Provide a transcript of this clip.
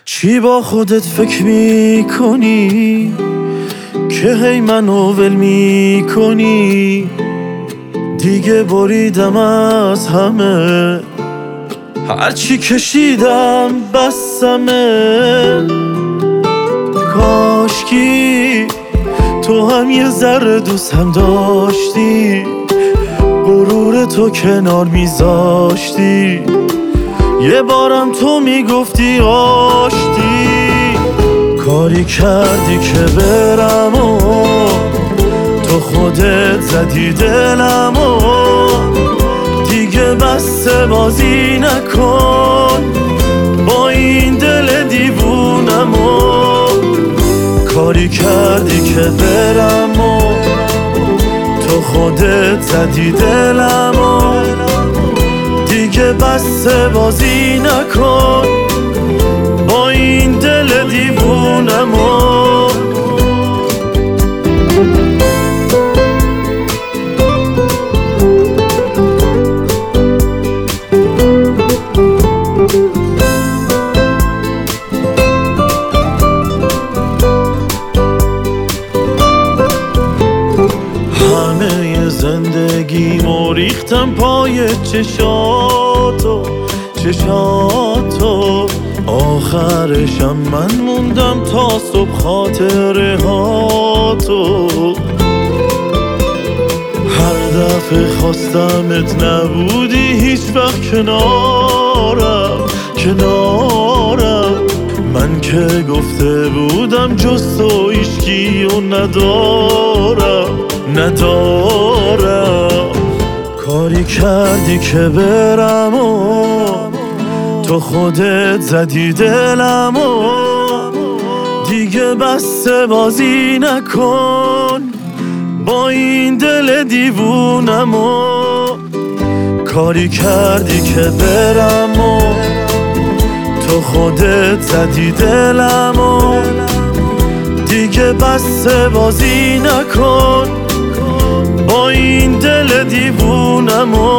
چی با خودت فکر میکنی که هی منو ول میکنی؟ دیگه بریدم از همه، هرچی کشیدم بسمه. کاشکی تو هم یه ذره دوستم داشتی، غرور تو کنار میذاشتی، یه بارم تو میگفتی آشتی. کاری کردی که برم و تو خودت زدی دلم و دیگه بسته بازی نکن با این دل دیوونم و کاری کردی که برم و تو خودت زدی دلم و دیگه بسته بازی نکن با این دل دیوونم و همه زندگیمو ریختم پای چشاتو آخرشم من موندم تا صبح خاطره هاتو. هر دفعه خواستمت نبودی هیچ وقت کنارم من که گفته بودم جز تو هیچکی و ندارم. کاری کردی که برم و تو خودت زدی دلم و دیگه بسته بازی نکن با این دل دیوونم و کاری کردی که برم و تو خودت زدی دلم و دیگه بسته بازی نکن با این دل دیوونم و